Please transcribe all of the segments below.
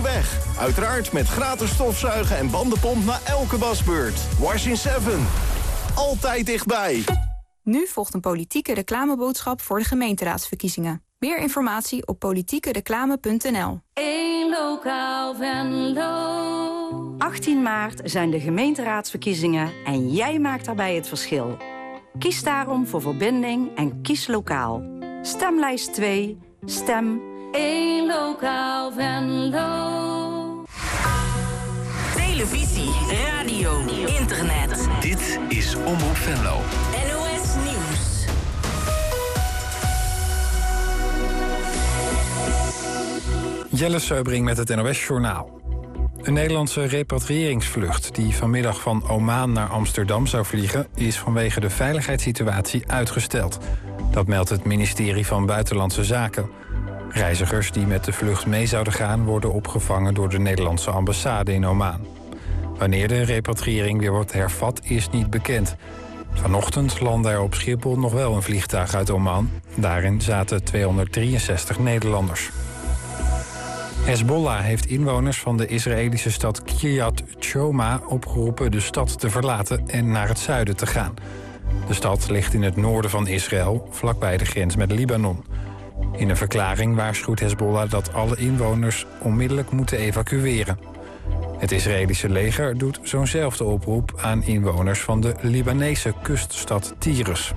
deze weg. Uiteraard met gratis stofzuigen en bandenpomp na elke wasbeurt. Wash in 7. Altijd dichtbij. Nu volgt een politieke reclameboodschap voor de gemeenteraadsverkiezingen. Meer informatie op politiekereclame.nl. 1 lokaal Venlo. 18 maart zijn de gemeenteraadsverkiezingen en jij maakt daarbij het verschil. Kies daarom voor verbinding en kies lokaal. Stemlijst 2, stem 1 lokaal Venlo. Televisie, radio, internet. Dit is Omroep Venlo. NOS Nieuws. Jelle Seubring met het NOS Journaal. Een Nederlandse repatriëringsvlucht die vanmiddag van Oman naar Amsterdam zou vliegen, is vanwege de veiligheidssituatie uitgesteld. Dat meldt het ministerie van Buitenlandse Zaken. Reizigers die met de vlucht mee zouden gaan worden opgevangen door de Nederlandse ambassade in Oman. Wanneer de repatriëring weer wordt hervat is niet bekend. Vanochtend landde er op Schiphol nog wel een vliegtuig uit Oman. Daarin zaten 263 Nederlanders. Hezbollah heeft inwoners van de Israëlische stad Kiryat Shoma opgeroepen de stad te verlaten en naar het zuiden te gaan. De stad ligt in het noorden van Israël, vlakbij de grens met Libanon. In een verklaring waarschuwt Hezbollah dat alle inwoners onmiddellijk moeten evacueren. Het Israëlische leger doet zo'nzelfde oproep aan inwoners van de Libanese kuststad Tyrus.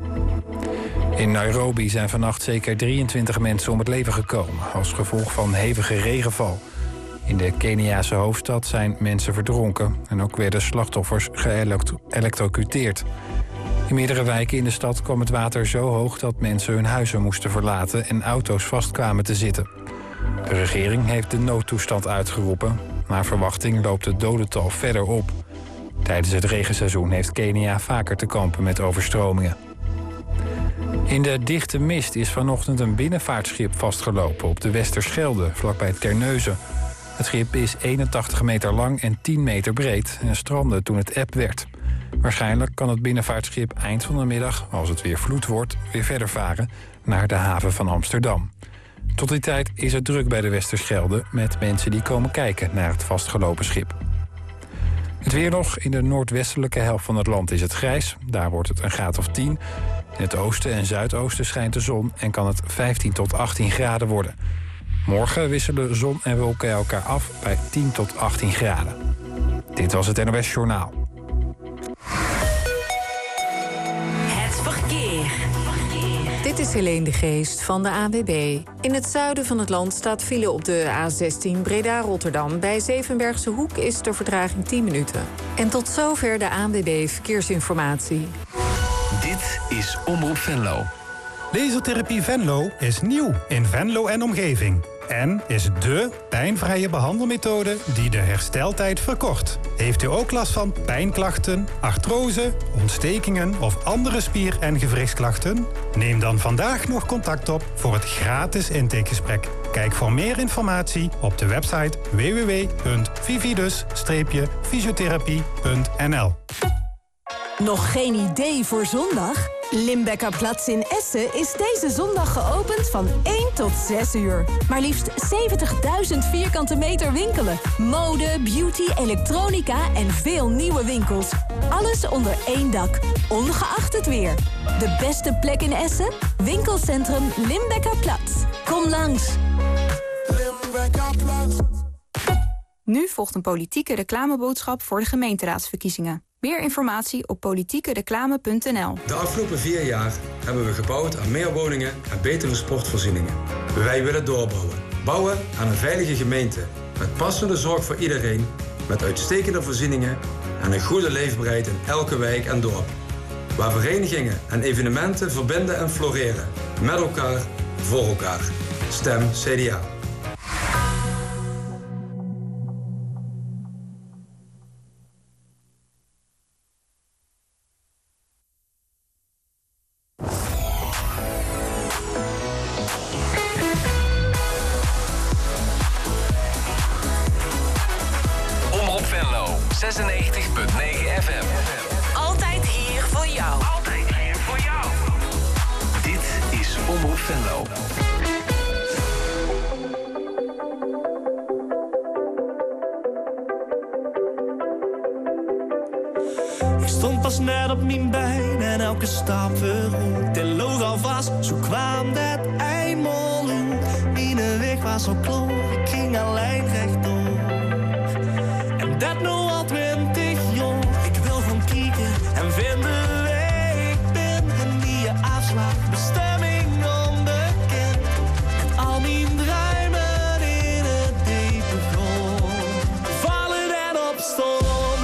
In Nairobi zijn vannacht zeker 23 mensen om het leven gekomen als gevolg van hevige regenval. In de Keniaanse hoofdstad zijn mensen verdronken en ook werden slachtoffers geëlektrocuteerd. In meerdere wijken in de stad kwam het water zo hoog dat mensen hun huizen moesten verlaten en auto's vastkwamen te zitten. De regering heeft de noodtoestand uitgeroepen. Naar verwachting loopt het dodental verder op. Tijdens het regenseizoen heeft Kenia vaker te kampen met overstromingen. In de dichte mist is vanochtend een binnenvaartschip vastgelopen op de Westerschelde, vlakbij Terneuzen. Het schip is 81 meter lang en 10 meter breed en strandde toen het eb werd. Waarschijnlijk kan het binnenvaartschip eind van de middag, als het weer vloed wordt, weer verder varen naar de haven van Amsterdam. Tot die tijd is het druk bij de Westerschelde met mensen die komen kijken naar het vastgelopen schip. Het weer nog. In de noordwestelijke helft van het land is het grijs. Daar wordt het een graad of 10. In het oosten en zuidoosten schijnt de zon en kan het 15 tot 18 graden worden. Morgen wisselen zon en wolken elkaar af bij 10 tot 18 graden. Dit was het NOS Journaal. Het verkeer. Dit is Helene de Geest van de ANWB. In het zuiden van het land staat file op de A16 Breda-Rotterdam. Bij Zevenbergse Hoek is de vertraging 10 minuten. En tot zover de ANWB Verkeersinformatie. Dit is Omroep Venlo. Lasertherapie Venlo is nieuw in Venlo en omgeving. En is dé pijnvrije behandelmethode die de hersteltijd verkort. Heeft u ook last van pijnklachten, artrose, ontstekingen of andere spier- en gewrichtsklachten? Neem dan vandaag nog contact op voor het gratis intakegesprek. Kijk voor meer informatie op de website www.vividus-fysiotherapie.nl. Nog geen idee voor zondag? Limbeckerplatz in Essen is deze zondag geopend van 1 tot 6 uur. Maar liefst 70.000 vierkante meter winkelen. Mode, beauty, elektronica en veel nieuwe winkels. Alles onder één dak, ongeacht het weer. De beste plek in Essen? Winkelcentrum Limbeckerplatz. Kom langs. Nu volgt een politieke reclameboodschap voor de gemeenteraadsverkiezingen. Meer informatie op politiekereclame.nl. De afgelopen 4 jaar hebben we gebouwd aan meer woningen en betere sportvoorzieningen. Wij willen doorbouwen. Bouwen aan een veilige gemeente. Met passende zorg voor iedereen. Met uitstekende voorzieningen en een goede leefbaarheid in elke wijk en dorp. Waar verenigingen en evenementen verbinden en floreren. Met elkaar, voor elkaar. Stem CDA. Omroep Venlo, 96.9 FM. Altijd hier voor jou. Altijd hier voor jou. Dit is Omroep Venlo. stond pas net op mijn been en elke stap verroet. En loog alvast, zo kwam dat eenmaal uit. Mijn weg was zo kloor, ik ging alleen rechtdoor. En dat nu al 20 jaar. Ik wil gewoon kijken en vinden wie ik ben. En die afslag, bestemming onbekend. Met al mijn druimen in het diepe grond. Vallen en opstaan.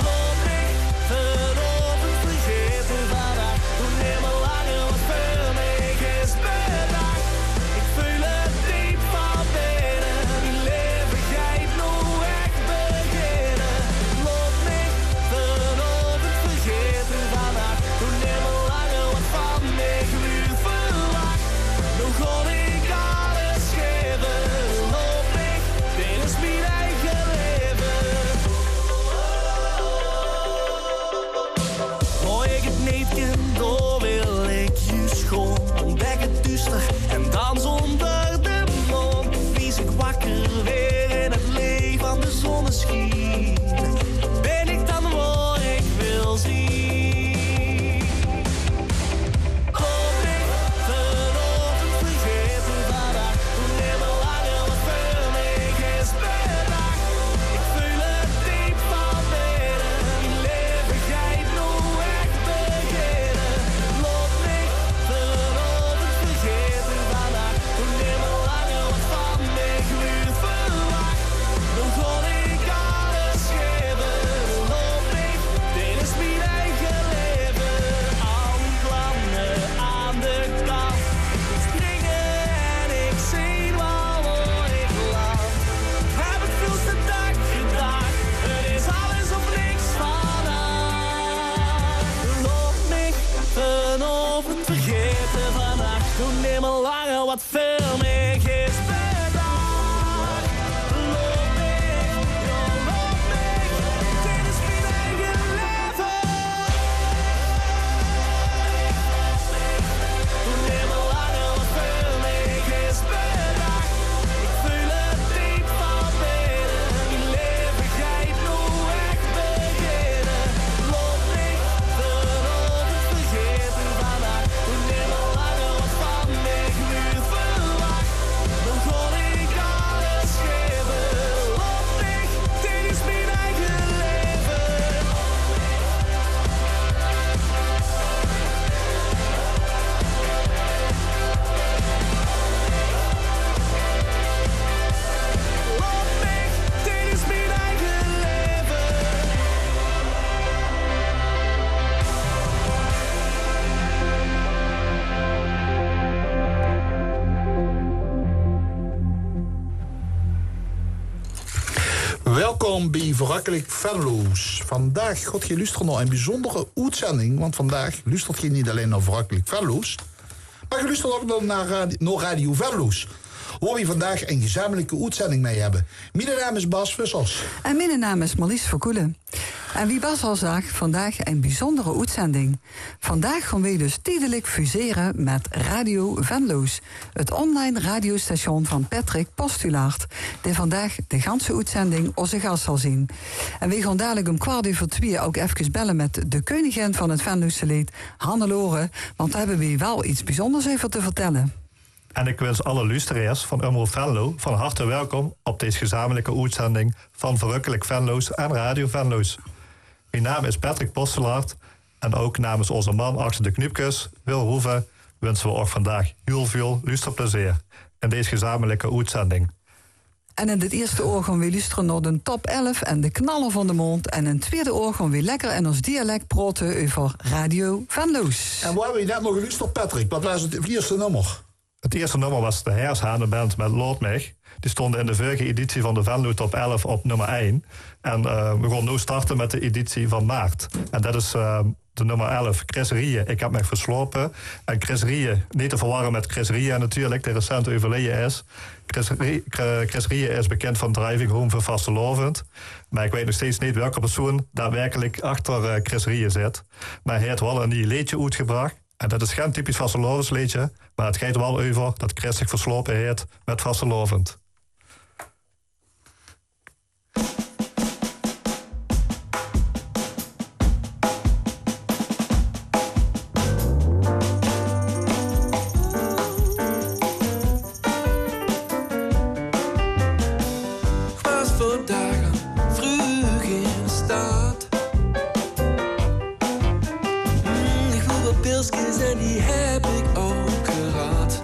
En dan zonder de mond vies ik wakker weer in het licht van de zonneschijn. Ben ik dan waar ik wil zien? Kom ik vanochtend vergeten vandaag, toen helemaal langer wat voor mij is bedacht. Ik voel het diep van binnen, mijn leven gaat nu echt beginnen. Laat mij vanochtend vergeten vandaag, toen helemaal langer wat van mij gluurt verwacht. Dan kon ik alles geven, loop ik, dit is mijn eigen leven. Al die plannen aan de kant, springen en ik zie wel waar ik land. Heb ik veel te dag gedaan, het is alles of niks vandaag. Loop mij vanochtend vergeten vandaag, toen helemaal langer wat veel meer is bedacht. Loop mij, ja loop mij, dit is mijn eigen leven. Toen helemaal langer wat veel meer is bedacht. Ik voel het diep van binnen, mijn leven gaat nu echt beginnen. Loop mij vanochtend vergeten vandaag, toen helemaal langer wat van mij gluurt verwacht. Dan kon ik alles geven. Loop mij, dit is mijn eigen leven. Loop mij, dit is mijn eigen leven. Welkom bij Verrukkelijk Venlo's. Vandaag gaat je luisteren naar een bijzondere uitzending. Want vandaag luistert je niet alleen naar Verrukkelijk Venlo's, maar je luistert ook naar Radio Venlo's. Waar we vandaag een gezamenlijke uitzending mee hebben. Mijn naam is Bas Vissers. En mijn naam is Marlies Verkoelen. En wie Bas al zag, vandaag een bijzondere uitzending. Vandaag gaan we dus tijdelijk fuseren met Radio Venlo's. Het online radiostation van Patrick Postulaert. Die vandaag de ganse uitzending onze gast zal zien. En we gaan dadelijk om 2:15 ook even bellen met de koningin van het Venlo'se lied, Hannelore. Want daar hebben we wel iets bijzonders over te vertellen. En ik wens alle luisteraars van Omroep Venlo van harte welkom op deze gezamenlijke uitzending van Verrukkelijk Venlo's en Radio Venlo's. Mijn naam is Patrick Postulaert en ook namens onze man achter de knipjes, Wil Hoeven, wensen we ook vandaag heel veel luisterplezier in deze gezamenlijke uitzending. En in het eerste oor gaan we luisteren naar de top 11 en de knallen van de mond. En in het tweede oor gaan we lekker in ons dialect praten over Radio Venlo's. En waar hebben we net nog geluisterd, Patrick? Wat was het eerste nummer? Het eerste nummer was de Heershanenband met Laat Mij. Die stonden in de vorige editie van de Venlo Top 11 op nummer 1. En we gaan nu starten met de editie van maart. En dat is de nummer 11, Chris Rie, Ik heb mij verslopen. En Chris Rie, niet te verwarren met Chris Rie natuurlijk, die recent overleden is. Chris Rie is bekend van Driving Home voor Vastelovend. Maar ik weet nog steeds niet welke persoon daadwerkelijk achter Chris Rie zit. Maar hij heeft wel een nieuw liedje uitgebracht. En dat is geen typisch vastelovensliedje, maar het gaat wel over dat Chris zich verslopen heeft met vastelovend. vandaag al vroeg in de stad. Ik wil wat pilsjes en die heb ik ook gehad.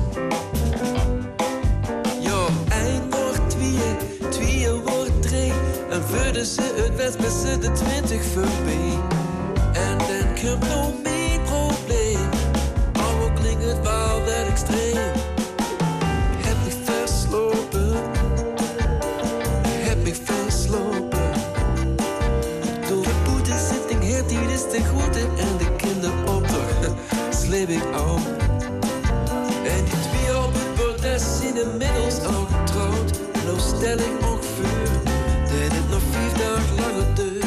Ja, eind wordt tweeën wordt 3. En verder ze het west met z'n de 20 voorbij. En dan komt nog mijn probleem. Al klinkt het wel wat extreem. Heb ik verslopen. Heb ik verslopen. Door de boetezitting heeft hij dus ten goede. En de kinderopdracht sleep ik op. En die twee op het bordes zijn inmiddels al getrouwd. En nou stel ik ongeveer dat het nog 4 dagen langer duurt.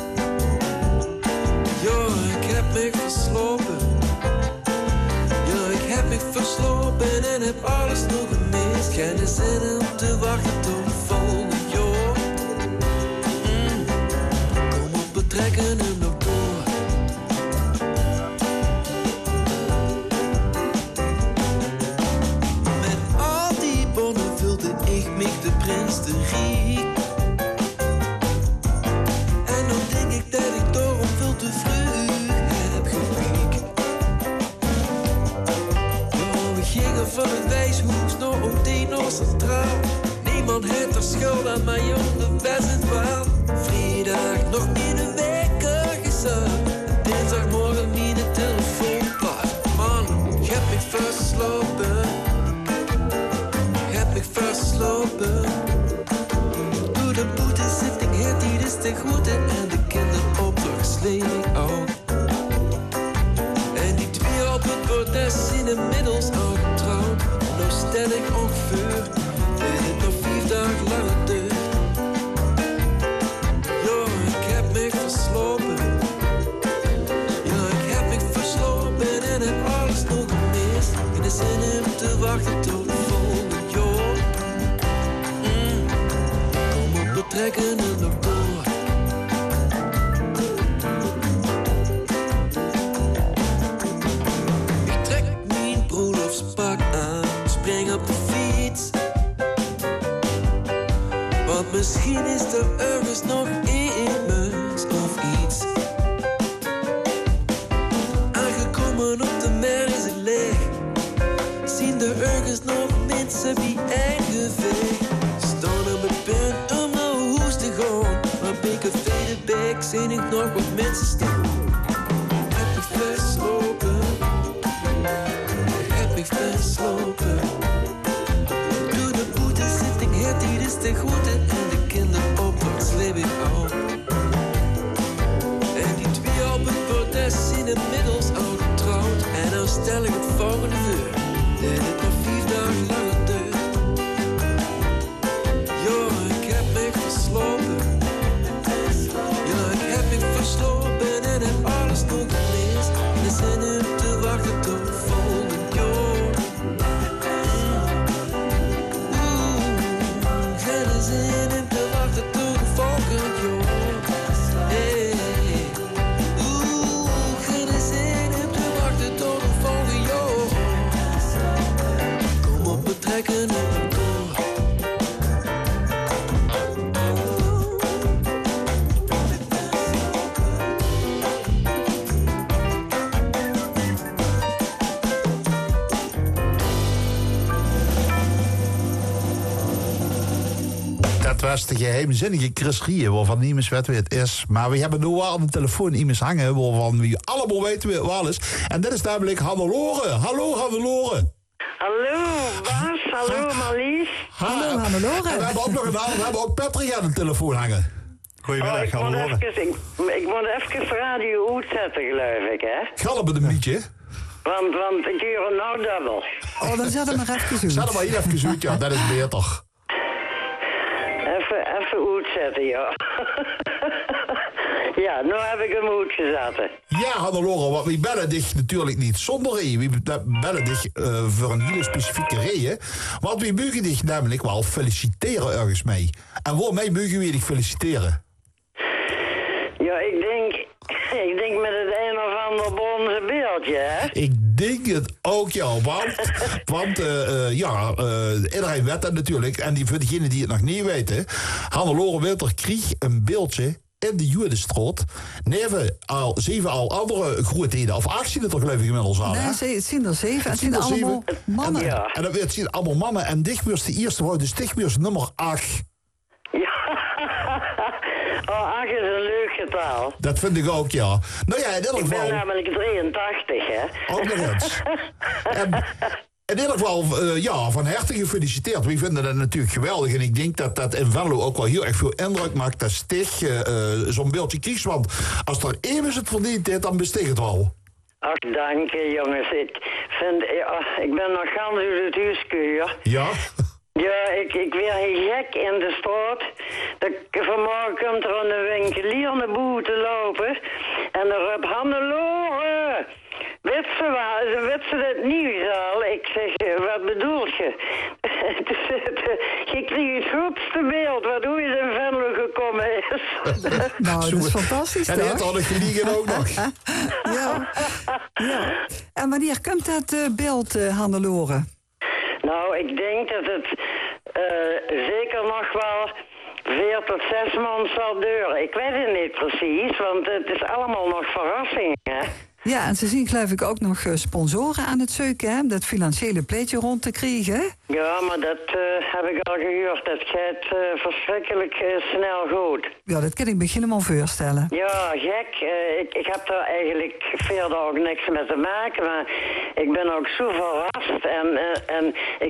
Ja, ik heb me verslopen. Ja, ik heb me verslopen en heb alles nog gemist. Geen zin om te wachten tot volgend jaar. Kom op, we trekken hem nog door. Met al die bonnen vulde ik me de prins te riek. En dan denk ik dat ik daarom veel te vroeg heb gepiekt. Ja, we gingen van het wijshoes naar Odino Centraal. Niemand heeft er schuld aan, maar jongen, best het wel. Vrijdag nog in een week gezet. Dinsdagmorgen mijn telefoon plat. Man, ik heb me verslopen. Heb ik verslopen. Doe de boetezitting, heeft die dus ten goede. En de kinderopdracht sleep ik ook. En die twee op het bordes zijn inmiddels al getrouwd. Nou stel ik ongeveer dat het nog 4 dagen langer duurt. Ja, ik heb me verslopen. Ja, ik heb me verslopen en heb alles nog gemist. In de zin om te wachten tot volgend jaar. Kom op, we trekken hem nog door. Ik trek mijn bruiloftspak aan, spring op de fiets. Want misschien is er ergens nog immers of iets. Aangekomen op de mer is het leeg. Zien er ergens nog mensen wie eigen veeg. Staan op het punt om naar huis te gaan. Maar bij Café de Beek zie ik nog wat mensen staan. Heb ik verslopen. Heb ik verslopen. Doe de boetezitting, heeft hij dus ten goede. En de kinderopdracht sleep ik op. En die twee op het bordes zijn inmiddels al getrouwd. En dan stel ik het volgende voor. Dat het nog 4 dagen langer duurt. Ja, ik heb me verslopen. Ja, ik heb me verslopen en heb alles nog gemist. In de zin om te wachten tot volgend jaar. Geen zin om te wachten tot volgend jaar. Hey. Geen zin om te wachten tot volgend jaar. Kom op, we trekken hem door. Dat was de geheimzinnige Chris Rie, waarvan niemand weet wie het is. Maar we hebben nu wel aan de telefoon iemand hangen, waarvan we allemaal weten wie het wel is. En dat is namelijk Hannelore. Hallo Hannelore. Hallo Bas, hallo Marlies. Hallo Hannelore. En we hebben ook nog we hebben ook Patrick aan de telefoon hangen. Goedemiddag, Hannelore. Ik moet even de radio uitzetten, geloof ik, hè? Galpen een beetje. Want ik hoor hem nou dubbel. Oh, dan zet hem maar even uit. Zet hem maar hier even uit, ja, dat is beter. Even uitzetten, ja. Ja, nu heb ik hem uitgezet. Ja, Hannelore, want we bellen dich natuurlijk niet zonder reden. We bellen dich voor een hele specifieke reden. Want we mogen dich namelijk wel feliciteren ergens mee. En waarmee mogen we dich feliciteren? Ja, ik denk met het een of ander bronzen beeldje, hè? Ik denk het Ook ja, want iedereen weet dat natuurlijk. En voor degenen die het nog niet weten, Hannelore Winter kreeg een beeldje in de Judenstraat. Neven al 7 andere grootheden. Of 8 zien het er geloof ik inmiddels al. Nee, het zijn er 7. Het zijn allemaal mannen. En het zien allemaal mannen. En dichtbeurs de eerste wordt dus dichtbeurs nummer 8. Ja. Oh, 8 is een leuk getal. Dat vind ik ook, ja. Nou ja, in ieder geval... Ik ben namelijk 83, hè. Ook nog eens. In ieder geval, van harte gefeliciteerd. We vinden dat natuurlijk geweldig. En ik denk dat dat in Venlo ook wel heel erg veel indruk maakt. Dat Stig zo'n beeldje kiest. Want als er even het verdient heeft, dan besteeg het wel. Ach, dank je, jongens. Ik ben nog gans uit het huiskuur. Ja? Ja, ik weer heel gek in de straat. Vanmorgen komt er een winkelier naar boven lopen. En er roept Hannelore. Weet ze dat nieuws al? Ik zeg, wat bedoel je? Je kreeg het grootste beeld wat hoe je in Venlo gekomen is. Nou, dat is fantastisch, en dat had ik geliegen ook nog. Ja. En wanneer komt dat beeld, Hannelore? Nou, ik denk dat het zeker nog wel 4 tot 6 maanden zal duren. Ik weet het niet precies, want het is allemaal nog verrassing, hè? Ja, en ze zien geloof ik ook nog sponsoren aan het zoeken, hè? Dat financiële pleetje rond te krijgen. Ja, maar dat heb ik al gehoord. Dat gaat verschrikkelijk snel goed. Ja, dat kan ik me helemaal voorstellen. Ja, gek. Ik heb daar eigenlijk verder ook niks mee te maken, maar ik ben ook zo verrast. En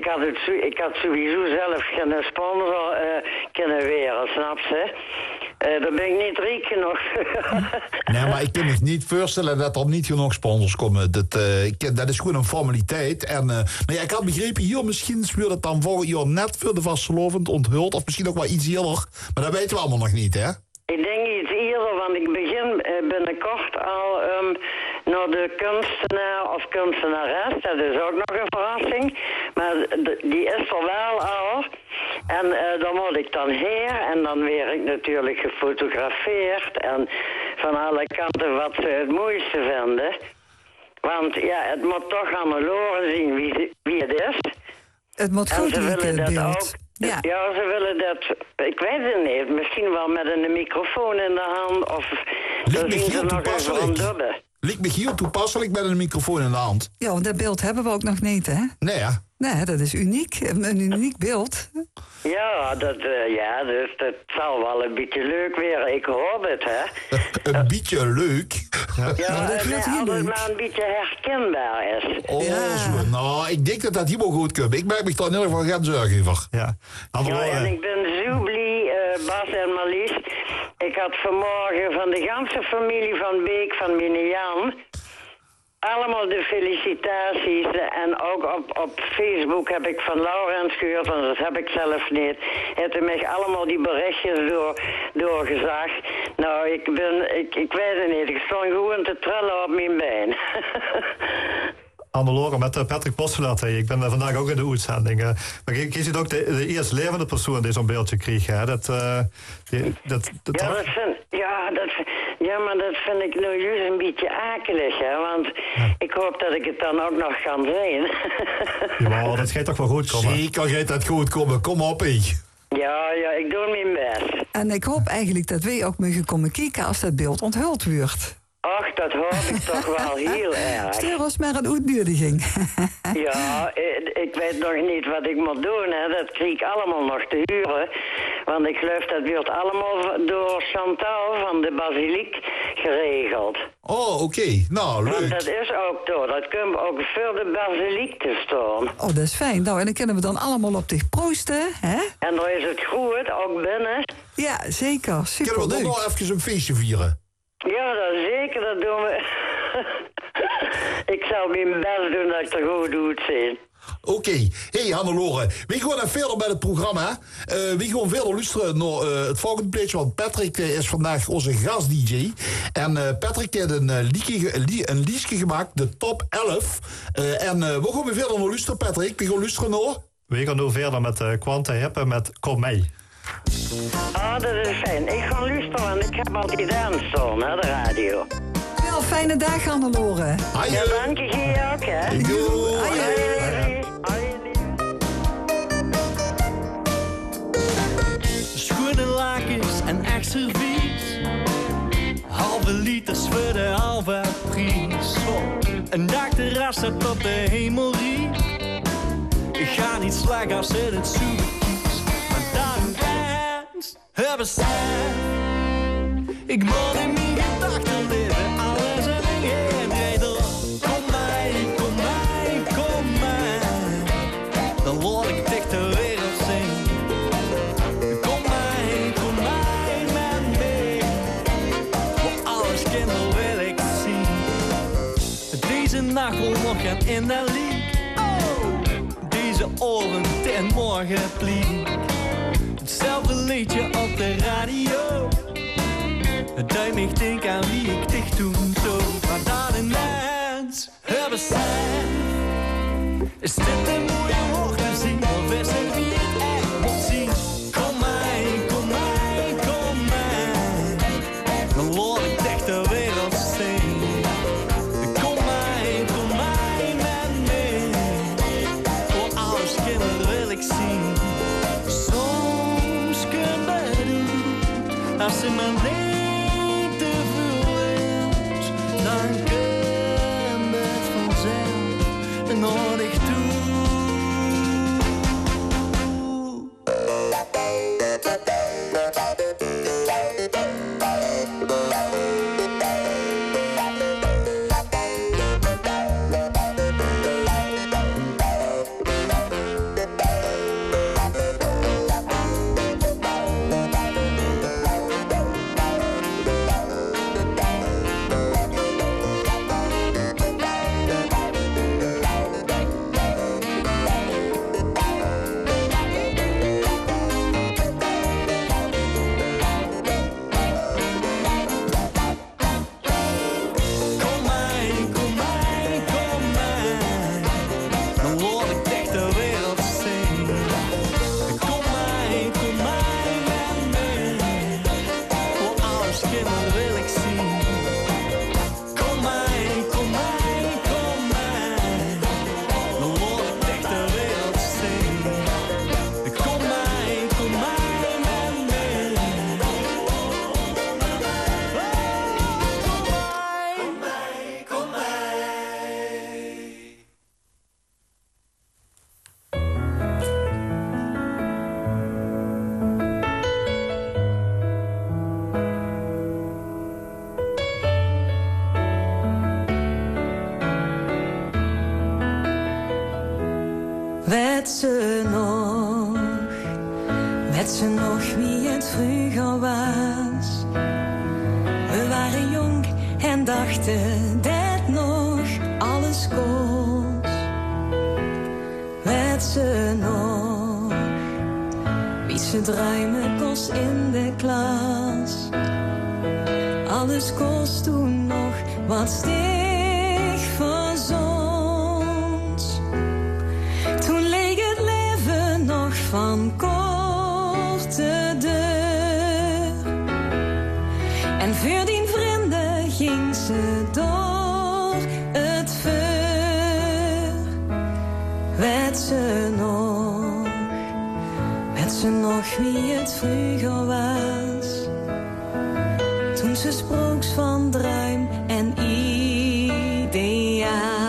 ik had sowieso zelf geen sponsor kunnen weren, snap je? Daar ben ik niet rijk genoeg. Nee, maar ik kan me niet voorstellen dat er niet genoeg sponsors komen. Dat is gewoon een formaliteit. En ik had begrepen, hier misschien speelt het dan volgend jaar net voor de vastelovend onthuld. Of misschien ook wel iets eerder. Maar dat weten we allemaal nog niet, hè? Ik denk iets eerder, want ik begin binnenkort al naar de kunstenaar of kunstenares. Dat is ook nog een verrassing. Maar die is er wel al. En dan moet ik dan heen en dan weer ik natuurlijk gefotografeerd. En van alle kanten wat ze het mooiste vinden. Want ja, het moet toch aan de loren zien wie het is. Het moet goed willen dat beeld. ook. Ja, ze willen dat, ik weet het niet, misschien wel met een microfoon in de hand of dan zien ze nog even een dubbe. Lijkt me heel toepasselijk met een microfoon in de hand. Ja, want dat beeld hebben we ook nog niet, hè? Nee, ja. Nee, dat is uniek. Een uniek beeld. Ja, dus dat zal wel een beetje leuk weer. Ik hoop het, hè. Een beetje leuk? Ja, dat het maar een beetje herkenbaar is. Oh, zo. Nou, ik denk dat helemaal goed komt. Ik maak me daar in ieder geval geen zorgen over. Ja, en ik ben zo blij, Bas en Marlies. Ik had vanmorgen van de ganse familie van Beek, van meneer Jan, allemaal de felicitaties. En ook op Facebook heb ik van Laurens gehoord, want dat heb ik zelf niet. Heeft mij allemaal die berichtjes doorgezagd. Nou, ik weet het niet. Ik stond gewoon te trillen op mijn been. Hannelore, met Patrick Postelaar. Ik ben vandaag ook in de uitzending. Maar je ziet ook de eerst levende persoon die zo'n beeldje kreeg. Hè? Maar dat vind ik nou juist een beetje akelig. Hè? Want ik hoop dat ik het dan ook nog kan zien. Ja, dat gaat toch wel goed komen? Zeker gaat dat goed komen. Kom op, ik. Ja, ik doe mijn best. En ik hoop eigenlijk dat wij ook mogen komen kijken als dat beeld onthuld wordt. Ach, dat hoop ik toch wel heel erg. Stuur ons maar een uitnodiging. Ja, ik weet nog niet wat ik moet doen. Hè. Dat krijg ik allemaal nog te huren. Want ik geloof dat wordt allemaal door Chantal van de Basiliek geregeld. Oh, oké. Nou, leuk. Want dat is ook door. Dat komt ook voor de Basiliek te staan. Oh, dat is fijn. Nou, en dan kunnen we dan allemaal op zich proosten, hè? En dan is het goed, ook binnen. Ja, zeker. Super kunnen we dan nog even een feestje vieren? Ja, dat zeker, dat doen we. Ik zal mijn best doen dat ik er goed doe zien. Oké. Hey Hannelore, we gaan even verder met het programma. We gaan verder luisteren naar het volgende plaatje, want Patrick is vandaag onze gast-dj. En Patrick heeft een liedje gemaakt, de top 11. En we gaan weer verder naar luisteren, Patrick. We gaan luisteren naar... We gaan nu verder met Quanta Hippe met Kom mee. Ah, dat is fijn. Ik ga luisteren, want ik heb al die dans staan, hè, de radio. Wel fijne dag, Hannelore. Ja, dank je, jij ook, hè. Schone lakens en echt servies. Halve liters voor de halve prijs. Een dakterras dat op de hemel riekt. Ik ga niet slag als in het zoeken kies. Maar daarom eens hebben ze. Ik moet in mijn gedachten leven. Alles en geen reden. Kom mij, kom mij, kom mij. Dan laat ik dicht de wereld zien. Kom mij met mee. Voor alles kinderen wil ik zien. Deze nacht wil nog gaan in de liek. Deze oren ten morgen pliek. Hetzelfde liedje op de radio. Het duim ik denk aan wie ik dicht toen zo. Maar dan ineens hebben zij. Is dit een mooie woord te zien? Of is het wie het echt moet zien? Kom mij, kom mij, kom mij. Dan laat ik dicht de wereld zien. Kom mij met mee. Voor alles kinderen wil ik zien. Soms kunnen doen als ze mijn leven. Dan kan het vanzelf nodig toe. Weet ze nog wie het vroeger was? We waren jong en dachten dat nog alles kost. Weet ze nog wie ze druimen kost in de klas? Alles kost toen nog wat stig verzond. Toen leek het leven nog van korte deur. En voor die vrienden ging ze door het vuur. Weet ze nog wie het vroeger was? Toen ze sprook van druim en ideaal.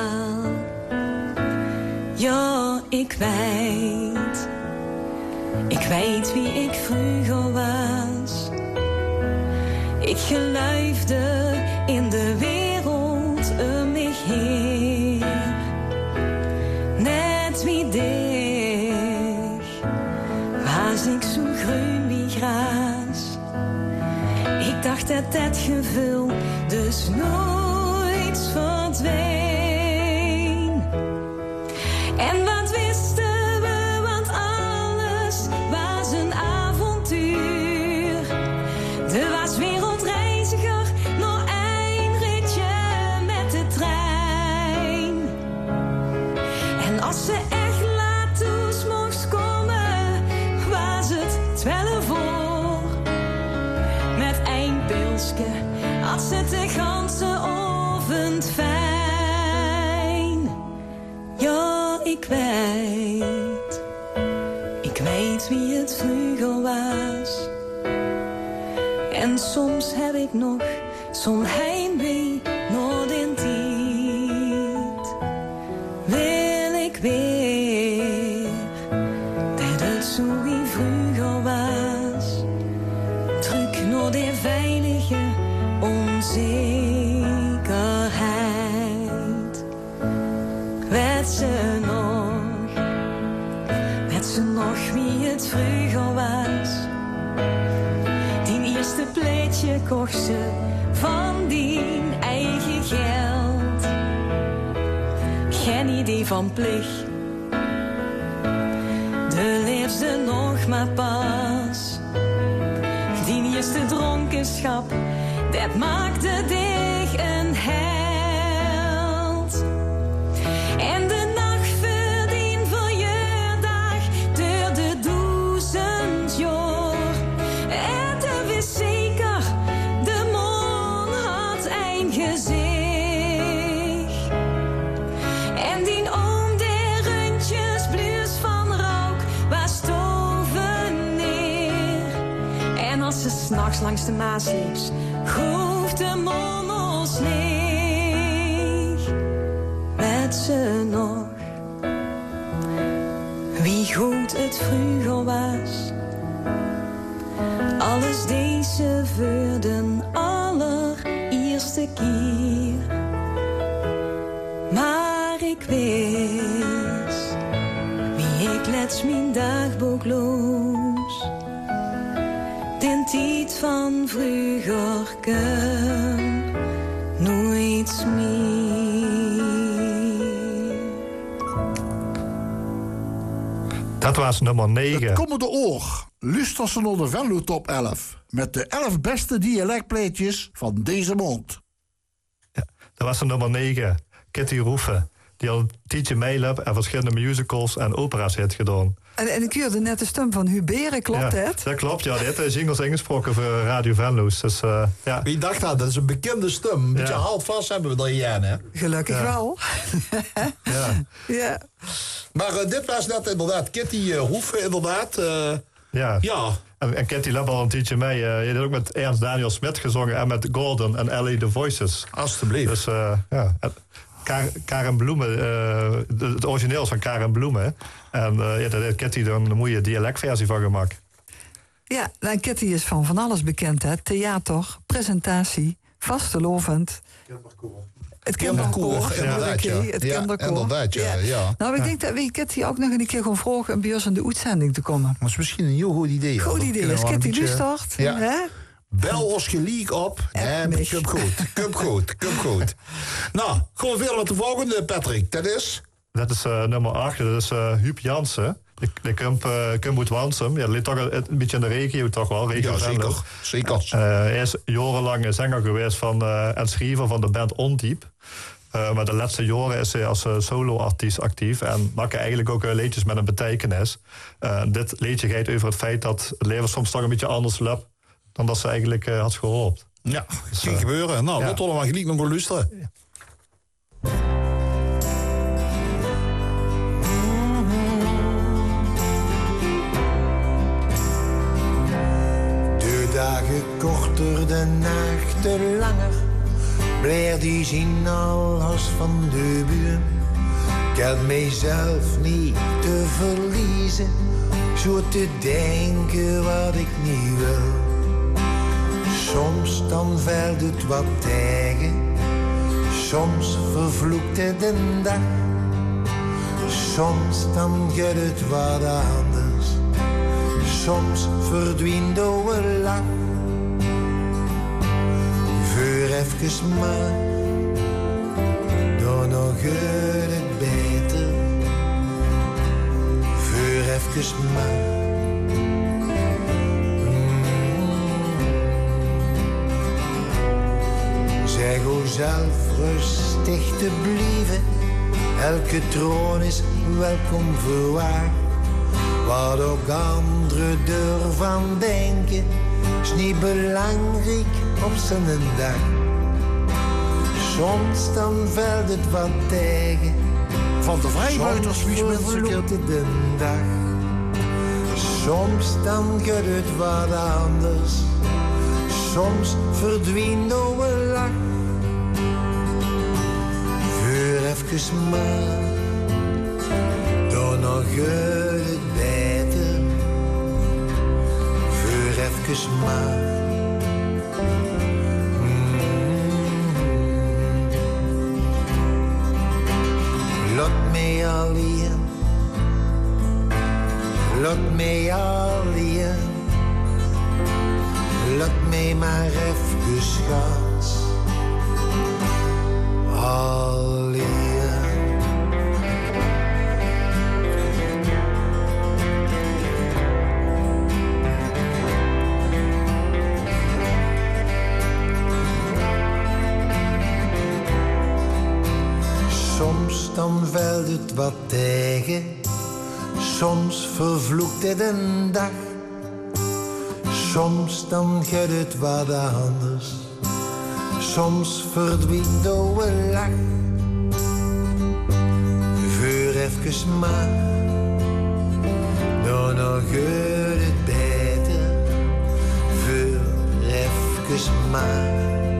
Ja, ik weet wie ik vroeger was. Ik geloofde in de wereld om mij heen. Net wie dich was ik zo groen wie gras. Ik dacht dat dat gevoel dus nooit verdween. En wat wisten we, want alles was een avontuur. Er was wereldreiziger, nog een ritje met de trein. En als ze echt laat toes mocht komen, was het 12 uur. Met een pilsje had ze de ganse over. avond fijn. Ja, ik weet wie het vroeger was. En soms heb ik nog zo'n heimwee naar den tijd. Wil ik weer dat het zo wie vroeger was. Terug naar de veilige onzekerheid. Weet ze nog wie het vroeger was. Die eerste pleetje kocht ze van die eigen geld. Geen idee van plicht. De leefste nog maar pas. Die eerste dronkenschap, dat maakte dich een held. En de nacht verdien verjaardag door de 1000 jaar. En de wist zeker, de maan had een gezicht. En die oom der rundjes blues van rook was stoven neer. En als ze 's nachts langs de Maas liep, groef de maan ons leeg. Weet ze nog wie goed het vroeger was? Alles deze voor de allereerste keer. Maar ik wist wie ik let's mijn dagboek loos. Den tijd van vroeger kan nooit meer. Dat was nummer 9. Het komende oor luistert ze naar de Venlo Top 11. Met de 11 beste dialectplaatjes van deze maand. Ja, dat was de nummer 9. Kitty Roeven. Die al een tijdje meeloopt en verschillende musicals en opera's heeft gedaan. En ik hoorde net de stem van Hubert, klopt ja, het? Dat klopt, ja. Dit is Engels ingesproken voor Radio Venlo's. Dus, ja. Wie dacht dat? Dat is een bekende stem. Een beetje houvast hebben we er hier, hè? Gelukkig wel. Ja. Ja. Maar dit was net inderdaad Kitty Roeven, inderdaad. Ja. En Kitty loopt al een tijdje mee. Je hebt ook met Ernst Daniel Smit gezongen en met Gordon en Ellie The Voices. Alsjeblieft. Dus ja. Karen Bloemen, het origineel is van Karen Bloemen. En daar heeft Kitty er een mooie dialectversie van gemaakt. Ja, en Kitty is van alles bekend, hè? Theater, presentatie, vastelovend. Het kinderkoor, inderdaad, ja. Het kinderkoor. Inderdaad, ja. Nou, ik denk dat we Kitty ook nog een keer gewoon vragen om bij ons in de uitzending te komen. Dat is misschien een heel goed idee. Goed idee, als Kitty luistert. Ja. Hè? Bel ons gelijk op. Nee, kom goed. Nou, gaan we verder met de volgende, Patrick. Dat is nummer 8, dat is Huub Jansen. De Kump uit Wansum. Ja, dat ligt toch een beetje in de regio, toch wel. Ja, zeker. Hij is jarenlang zanger geweest en schrijver van de band Ondiep. Maar de laatste jaren is hij als solo-artiest actief en maakt eigenlijk ook liedjes met een betekenis. Dit liedje gaat over het feit dat het leven soms toch een beetje anders loopt dan dat ze eigenlijk had gehoopt. Ja, dat kan gebeuren. Nou, dat zullen we maar gelijk nog wel luisteren. Ja. De dagen korter, de nachten langer. Blijf die zien als van de buur. Ik had mijzelf niet te verliezen. Zo te denken wat ik niet wil. Soms dan valt het wat tegen. Soms vervloekt het een dag. Soms dan gaat het wat anders. Soms verdwijnt een lach. Voor even maar, dan gaat het beter. Voor even maar. Zeg zelf rustig te blijven. Elke troon is welkom voorwaar. Wat ook anderen durven denken, is niet belangrijk op zijn dag. Soms dan valt het wat tegen. Van de vrijbuiters, wie soms mensen vervloekt het de dag. Soms dan gaat het wat anders. Soms verdwijnt oude lach. Voor even maar, dan nog gaat het beter. Voor even maar. Laat mij alleen, laat mij alleen, laat mij maar even gaan. Alleen. Soms dan valt het wat tegen, soms vervloekt het een dag. Soms dan gaat het wat anders, soms verdwijnt oude lach. Voor even maar, dan nog gaat het beter. Voor even maar.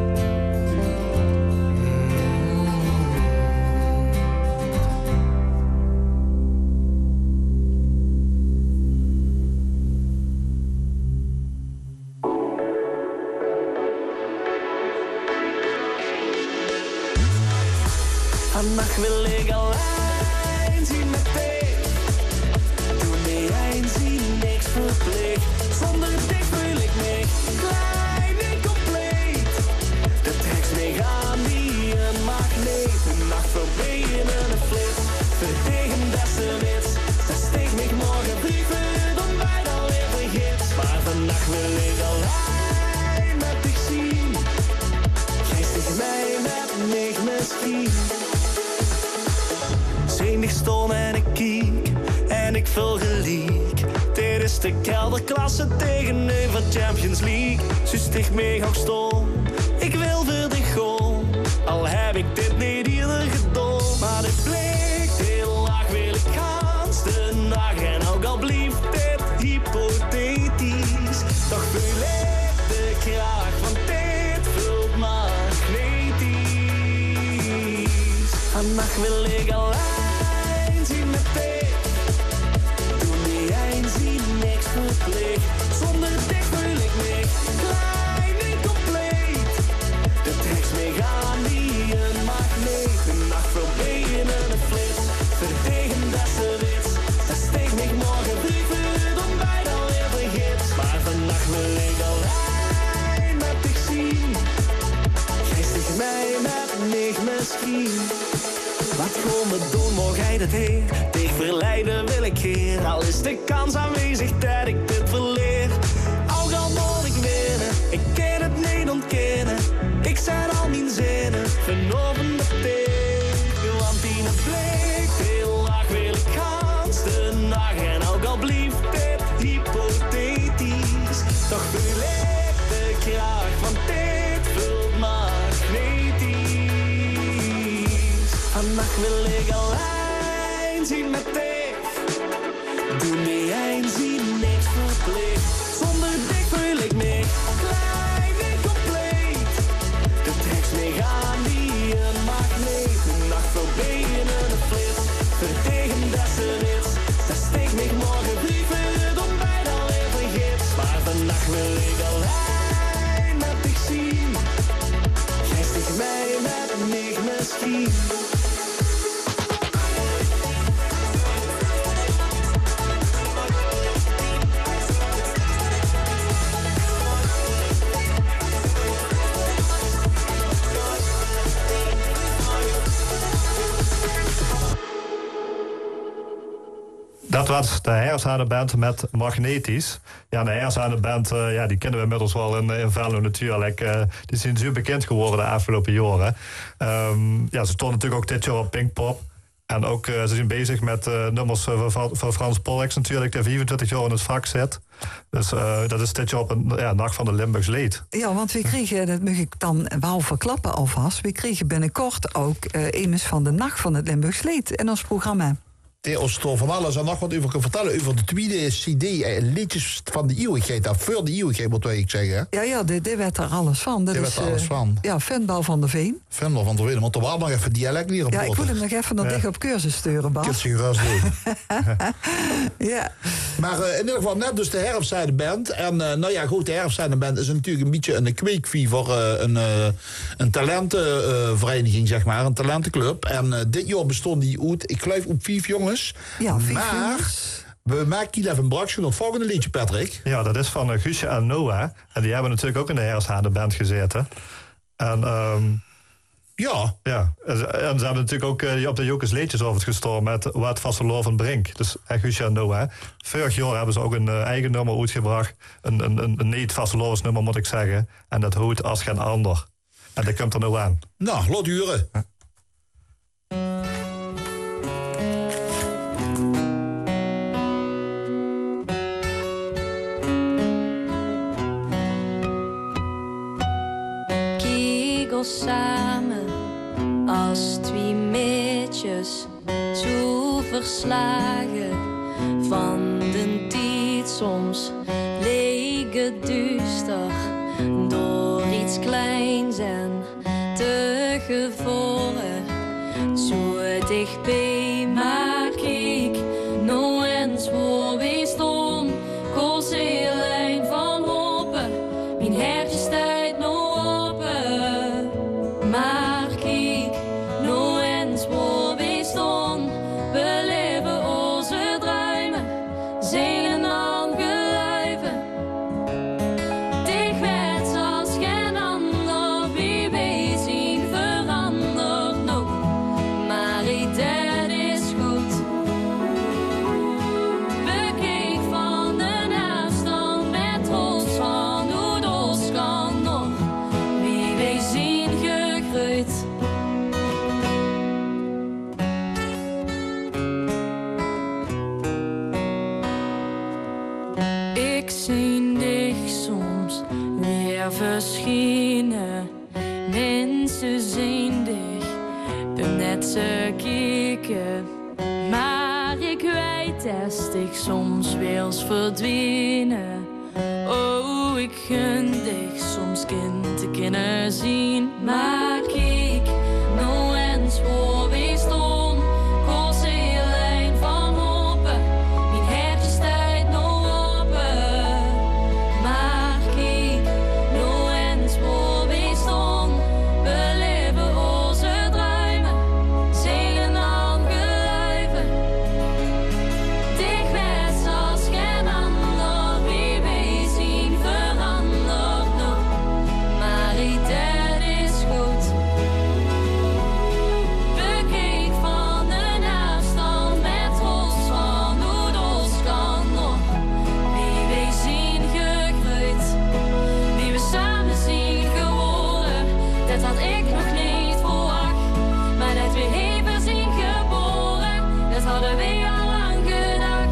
Vannacht wil ik alleen zien met thee. Doe mee eens, zie niks verplicht. Zonder dik wil ik mee, klein en compleet. De tracks meegaan die een magneet. De nacht voorbij in een flits. Verdegen beste wits. Dat steekt mij morgen brieven, dan bij dan weer vergis. Maar vannacht wil ik alleen met dich zien. Geestig mij met niks misschien. Ik stond en ik kiek en ik vul geliek. Dit is de kelderklasse tegenover Champions League. Zo sticht mij ook stom, ik wil voor de goal. Al heb ik dit niet eerder gedaan. Maar de blik, heel laag wil ik gans de nacht. En ook al blieft dit hypothetisch, toch voel ik de kracht van dit vult magnetisch. Vannacht wil ik alleen met thee. Doe niet eens, zie niks verplicht. Zonder dik voel ik me klein en compleet. De tracks meegaan die een magneet. De nacht voorbij in een flits. Verdegen beste wits. Dat steekt mij morgen brieven, dan bij dan weer vergis. Maar vannacht wil ik alleen met dich zien. Geestig mij met niks misschien. Wat gewoon we doen, mocht hij dat heer. Tegen verleiden wil ik keer. Al is de kans aanwezig dat ik dit verleer. Ook al moet ik winnen, ik kan het niet ontkennen. Ik zet al mijn zinnen, vanochtend meteen. Want in het blik, heel laag wil ik gans de nacht. En ook al blieft dit hypothetisch, toch voel ik de kracht van dit vult magnetisch. Vannacht wil ik alleen zien met dich. Doe niet eens, zie niks verplicht. Zonder dik voel ik me klein en compleet. De tracks meegaan die een magneet. De nacht voorbij in een flits. Verdegen beste wits. Dat steekt mij morgen brieven, dan bij dan weer vergis. Maar vannacht wil ik alleen met dich zien. Geestig mij met niks misschien. Dat was de Heershanen-band met Magnetisch. Ja, de Heershanen-band, die kennen we inmiddels wel in Venlo natuurlijk. Die zijn zeer bekend geworden de afgelopen jaren. Ze stonden natuurlijk ook dit jaar op Pinkpop. En ook, ze zijn bezig met nummers van Frans Pollux natuurlijk, die 25 jaar in het vak zit. Dus dat is dit jaar op een Nacht van de Limburgs Lied. Ja, want we kregen, dat mag ik dan wel verklappen alvast, we kregen binnenkort ook immers van de Nacht van het Limburgs Lied in ons programma. Theo Stoor van alles en nog wat over kan vertellen over de tweede CD, liedjes van de eeuwigheid, voor de eeuwigheid moet ik zeggen. Hè? Ja, dit werd er alles van. Dit werd er alles van. Ja, Venbal van der Veen. Venbal van der Veen, want er was nog even dialect leren. Ja, ik wil hem nog even naar dicht op cursus sturen, Bas. Dat je gerust doen. Ja. Maar in ieder geval net dus de Herfstzijde Band. En nou ja, goed, de Herfstzijde Band is natuurlijk een beetje een kweekvie voor een talentenvereniging, zeg maar, een talentenclub. En dit jaar bestond die uit, ik geloof, op 5 jongens. Ja, 5 maar jongens. We maken hier even een brokje nog volgende liedje, Patrick. Ja, dat is van Guusje en Noah. En die hebben natuurlijk ook in de Herfstzijde Band gezeten. En ja. En ze hebben natuurlijk ook op de Jokers liedjes over het gestoord met Wat Vasteloven Brink. Dus Guusje en Noah. Vorig jaar hebben ze ook een eigen nummer uitgebracht. Een niet vastelovens nummer, moet ik zeggen. En dat hoort als geen ander. En dat komt er nou aan. Nou, laat huren. Samen als twee meisjes, zo verslagen van de tijd. Soms leek het duister door iets kleins en te gevoren. Zo dichtbij maak ik nou eens voor wie stond. Koos heel lijn van hopen, mijn hertje stijgt nou open. Maar kijk, nou eens waar wij staan. We leven onze druimen, zeilen aan geluiven. Dichtwets als geen ander, wie wij zien verandert nog. Maar dat is goed. Bekijk van de afstand met trots van hoe dat kan nog. Wie wij zien gegroeid. Ik zie dich soms weer verschijnen. Mensen zien dich net ze kijken. Maar ik weet dat ik soms wil verdwijnen. Oh, ik gun dich soms kind te kunnen zien. Maar kijk, nou eens voor wie stond. Koos heel lijn van hopen. Mijn hertje stijgt nou open. Maar kijk, nou eens voor wie stond. We leven onze druimen, zeilen aan geluiven. Dichtwets als geen ander, wie wij zien verandert nog. Maar dat is goed. Bekijk van een afstand met trots van hoe dat kan nog. Wie wij zien gegroeid, wie we samen zien geworden. Dat had ik nog niet verwacht, maar dat we even zien geboren. Dat hadden we al lang gedacht.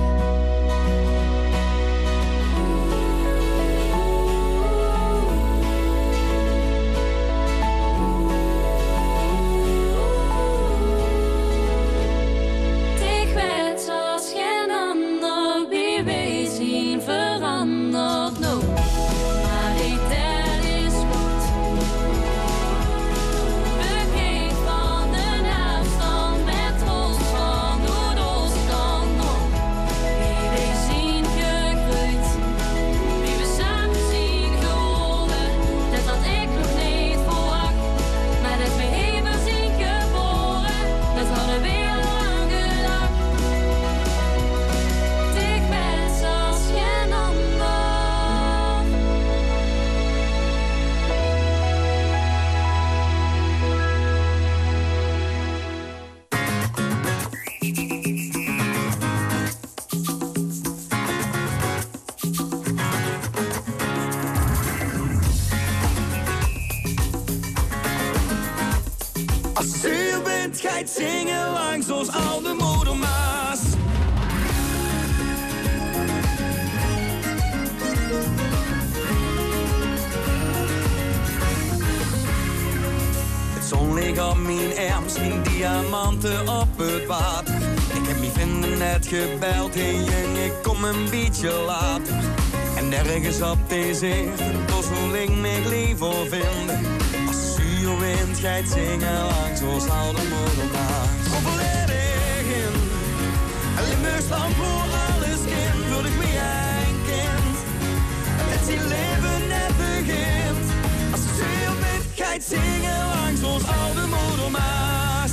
Dichtwets als geen ander, wie wij zien verandert nog. Maar dat is goed. Bekijk van een afstand met trots van hoe dat kan nog. Wie wij zien gegroeid, wie we samen zien geworden. Dat had ik nog niet verwacht, maar dat we even zien geboren. Dat hadden we al lang gedacht. Dichtwets als geen ander. Als de zee bent bent, ga je zingen langs ons oude moedermaas. Het zonlicht op mijn arm, mijn diamanten op het water. Ik heb mijn vrienden net gebeld, hey jong, ik kom een beetje later. En ergens op deze eeuw, zo ik mijn leven vinden. Als zuur wind, ga je zingen langs ons oude moedermaas. Volledig in, en Limburgsland voor alles kind, wil ik weer een kind. En met die leven net begint. Als je zuur bent, ga je zingen langs ons oude moedermaas.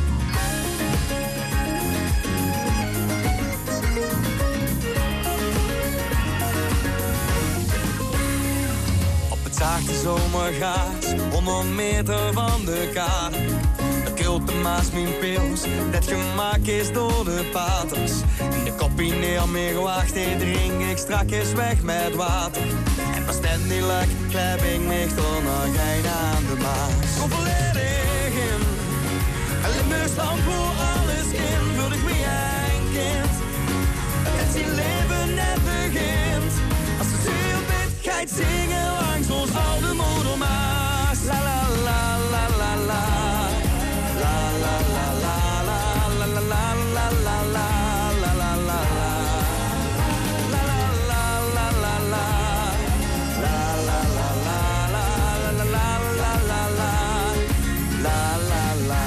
Zachte zomergaas, 100 meter van de kade. De kult de Maas mijn pils, dat gemaakt is door de paters. En de koppie neer meer gewacht, drink ik strakjes weg met water. En pas stendelijk klep ik me toch nog een aan de Maas. Kom volledig in, en Limburgsland voor alles in, wil ik weer een kind. En die leven net begint, als de ziel bent, ga je zingen langs ons oude moedermaas. La la la la la la. La la la la la la la la la la la la la la la. La la la la la la. La la la la la la la la la la. La la la.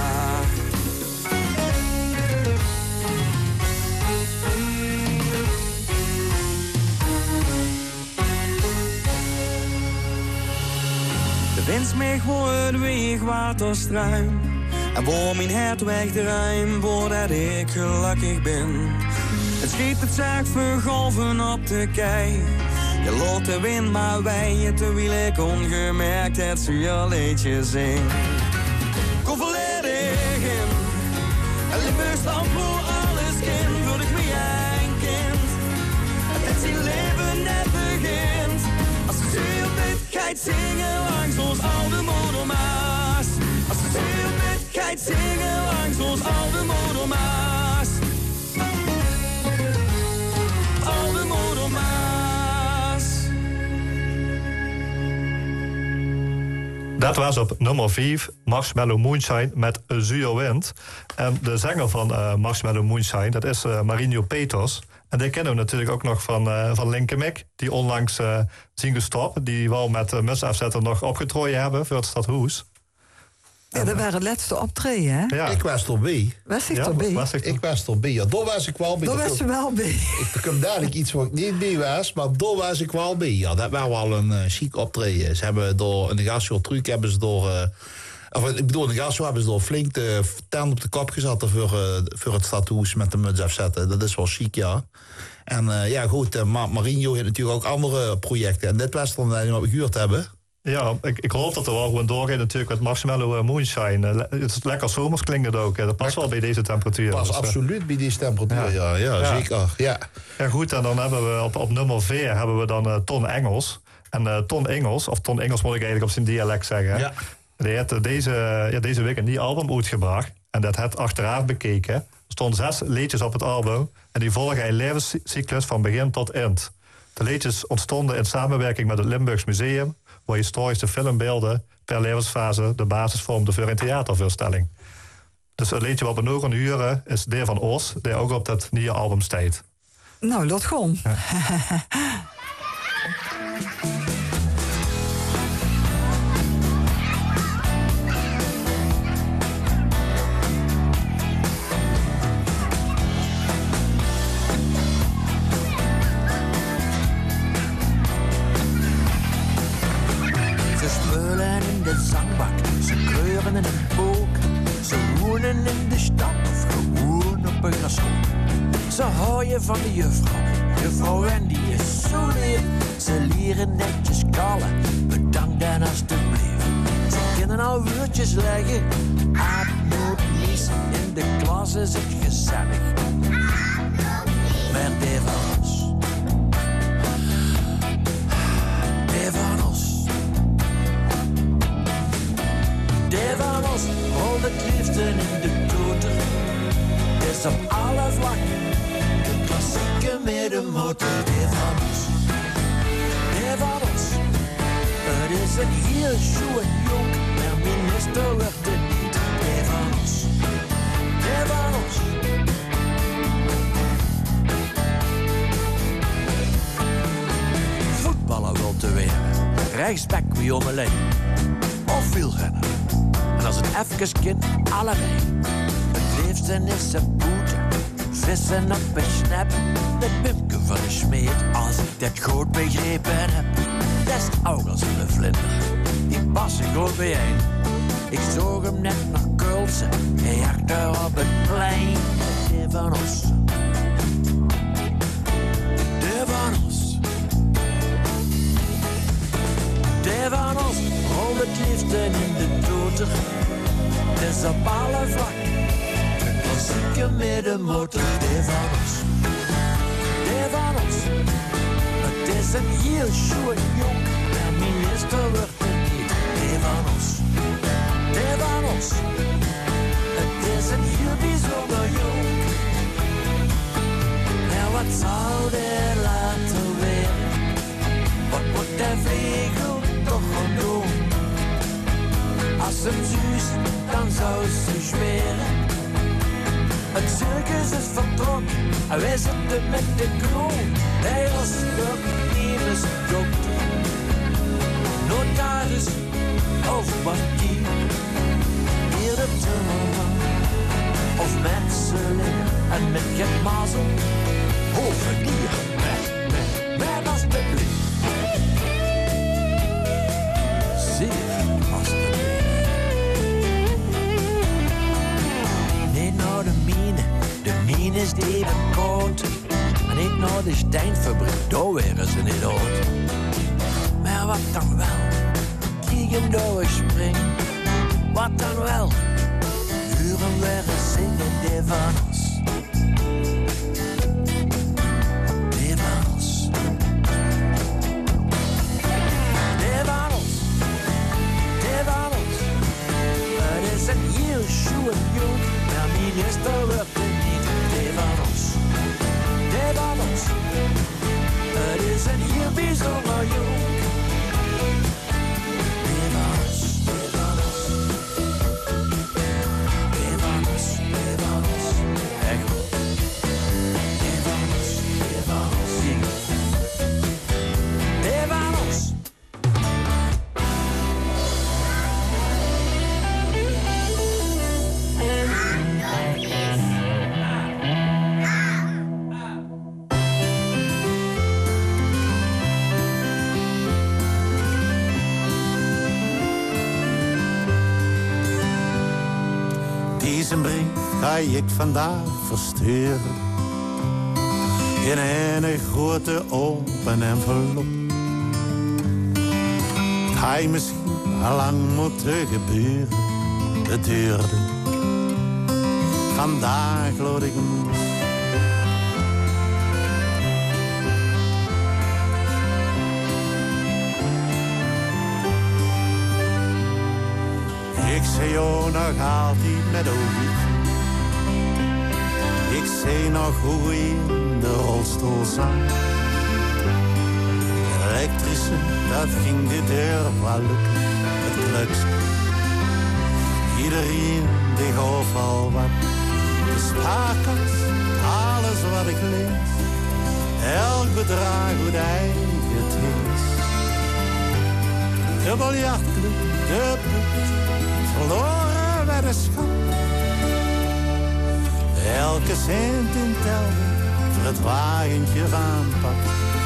Wens mij gewoon het weg waterstruim. En voor mijn hart weg de ruim, voordat ik gelukkig ben. Het schiet het zaak vergolven op de kei. Je loopt de wind maar wij je, terwijl ik ongemerkt het je liedje zing. Kom volledig in, en Limburgsland voor alles kind, wil ik weer een kind. En dat die leven net begint, als je ziel bent, ga je zingen langs ons oude moedermaas. Als je ziel bent, ga je zingen langs ons oude moedermaas. Oude moedermaas. Dat was op nummer 5, Marshmallow Moonshine met Zuur Wind. En de zanger van Marshmallow Moonshine, dat is Marinho Peters. En die kennen we natuurlijk ook nog van Linke Mick, die onlangs zijn gestopt. Die wel met musafzetten nog opgetrooien hebben voor het Stadhuis. Ja, dat waren het laatste optreden, hè? Ja. Ik was erbij. Was ik erbij? Ik was erbij. Ja, daar was ik wel bij. Daar was je wel bij. Ik kom dadelijk iets waar ik niet bij was, maar daar was ik wel bij. Ja, dat was wel een chic optreden. Ze hebben door in de Gasjo truc hebben ze door... in de Gasjo hebben ze door flink de tent op de kop gezet voor het Stadhuis met de muts afzetten. Dat is wel chic, ja. En ja, goed, Marinho heeft natuurlijk ook andere projecten. En dit was dan wat we gehuurd hebben. Ja, ik hoop dat er wel gewoon doorgaat natuurlijk met Marshmallow Moonshine. Het is lekker zomers klinkt het ook. Dat past wel bij deze temperatuur. Pas dus, absoluut bij deze temperatuur, ja, zeker. Ja. Ja, goed, en dan hebben we op nummer 4 hebben we dan Ton Engels. En Ton Engels moet ik eigenlijk op zijn dialect zeggen. Ja. Die heeft deze week een nieuw album uitgebracht. En dat heeft achteraf bekeken. Er stonden 6 liedjes op het album. En die volgen een levenscyclus van begin tot eind. De liedjes ontstonden in samenwerking met het Limburgs Museum, waar historische filmbeelden per levensfase de basis vormden voor een theatervoorstelling. Dus het liedje wat we nu gaan huren is Die van Os, die ook op dat nieuwe album staat. Nou, dat gewoon. Ja. Ze kleuren in een boek, ze wonen in de stad of gewoon op een school. Ze houden van de juffrouw en die is zo lief. Ze leren netjes kallen, bedankt en alstublieft. Ze kunnen al woordjes leggen, aardnood lezen. In de klas is het gezellig, maar die van ons. Die van ons. Die van ons, al het liefde in de is op alle vlakken de klassieke middenmotor, die van ons. Die van ons. Het is een heel schoon jonk, maar minister wordt het niet. Die van ons. Die van ons. Voetballer wil te winnen, rechtsback wie om alleen. Of wielrennen. En als het even kind, allebei. Het liefste is een boete, vissen op een snap. De pimke van de smeet, als ik dat goed begrepen heb. Dat is ook als een vlinder, die passen goed bijeen. Ik zoog hem net naar Kulsen, hij jachtte op het plein. Die van ons. Die van ons. Die van ons rolt het liefde in de toeter. Het is op alle vlakken de klassieke middenmotor. Die van ons. Die van ons. Het is een heel schoon jonk, maar minister wordt het niet. Die van ons. Die van ons. Het is een heel bijzonder jonk. En wat zal die later weer? Wat moet de vliegel toch gaan doen? Als hem zuus, dan zou ze smeren. Het circus is vertrokken, en wij zitten met de kroon. Hij was werknemers, dokter, notaris of bankier. Hier de timmerman of mensen liggen en met geen mazel. Hovenier, met alstublieft. Zeer alstublieft. Niet naar de mine is die even koud. En niet naar de steenfabriek, daar waren ze niet oud. Maar wat dan wel, kieken doorspringen. Wat dan wel, uren werden zingen die van ons. Die van ons. Die van ons. Die van ons. Het is een heel schoon jonk, maar minister wordt het niet. Die van ons. Die van ons. Het is een heel bijzonder jonk. Die van ons. Deze brief ga ik vandaag versturen. In een grote open envelop. Het had misschien al lang moeten gebeuren. Het duurde. Vandaag laat ik hem. Ik zie jou nog altijd met ogen. Ik zie nog hoe je in de rolstoel zat. Elektrische, dat ging dit deur wel lukken. Het klukste. Iedereen die gaf al wat. De spaarkast, alles wat ik lees. Elk bedrag hoe eigen het is. De biljartclub, de put. Verloren bij de schat. Elke cent in telde voor het wagentje van pap.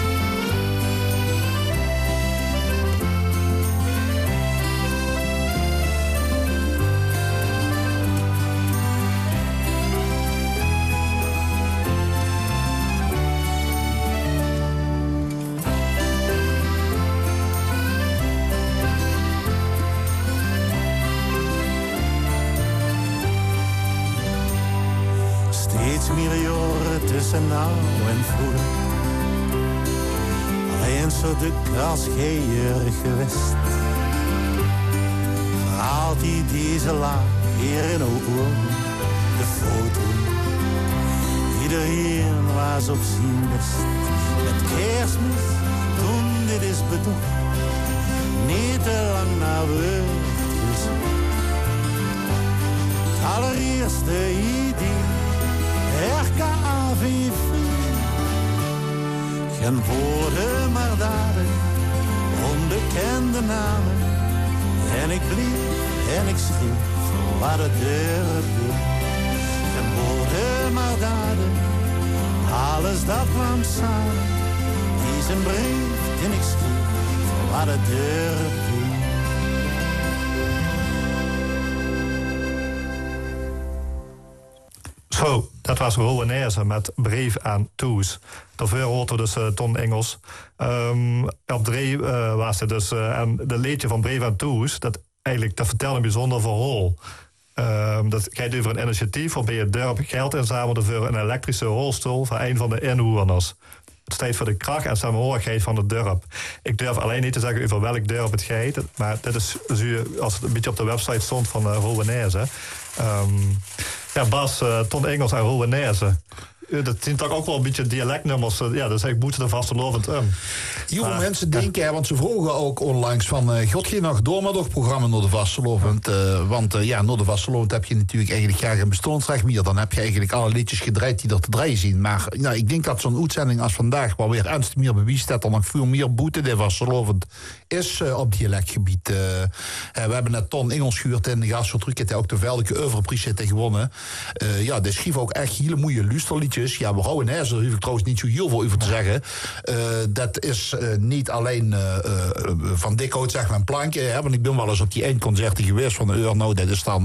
Meer jaren tussen nou en vroeger. Alleen zo dik als geërig geweest. Verhaalt die deze laag hier in ogen. De foto Iedereen was op zijn best. Met Kerstmis, toen dit is bedoeld. Niet te lang naar woord gezien. Het allereerste idee, RKAVV. Geen woorden maar daden, onbekende namen. En ik blieb en ik schreef waar de deur viel. Geen woorden maar daden, alles dat kwam samen. Is een brief die ik schreef waar de deur viel. Zo, dat was Rowanese met Brief aan Toes. Daarvoor hoorden we dus Ton Engels. Op 3 was het dus. En de liedje van Brief aan Toes, dat vertelt een bijzonder verhaal. Dat gaat over een initiatief waarbij het dorp geld inzamelde voor een elektrische rolstoel voor een van de inwoners. Het staat voor de kracht en samenhorigheid van het dorp. Ik durf alleen niet te zeggen over welk dorp het gaat, maar dit is als het een beetje op de website stond van Rowanese. Bas, Ton Engels en Rowanese. Dat zijn toch ook wel een beetje dialectnummers. Ja, dat is eigenlijk moeten er vastelovend om. Jonge mensen denken, want ze vroegen ook onlangs van... God je nog door met het programma naar de vastelovend? Want naar de vastelovend heb je natuurlijk eigenlijk graag een bestaansrecht meer. Dan heb je eigenlijk alle liedjes gedraaid die er te draaien zien. Maar ik denk dat zo'n uitzending als vandaag... waar weer ernstig meer bewijst dat er nog veel meer boete de vastelovend is op dialectgebied. We hebben net Ton Engels gehuurd in de Gastvertruc. Het ook de Veldelijke Oeuvreprijs gewonnen. Die schreef ook echt hele mooie luisterliedjes. Ja, we houden daar hoef ik trouwens niet zo heel veel over te zeggen. Dat is niet alleen van dikhout zeg maar een plankje. Want ik ben wel eens op die eindconcerten geweest van de Eur. Nou,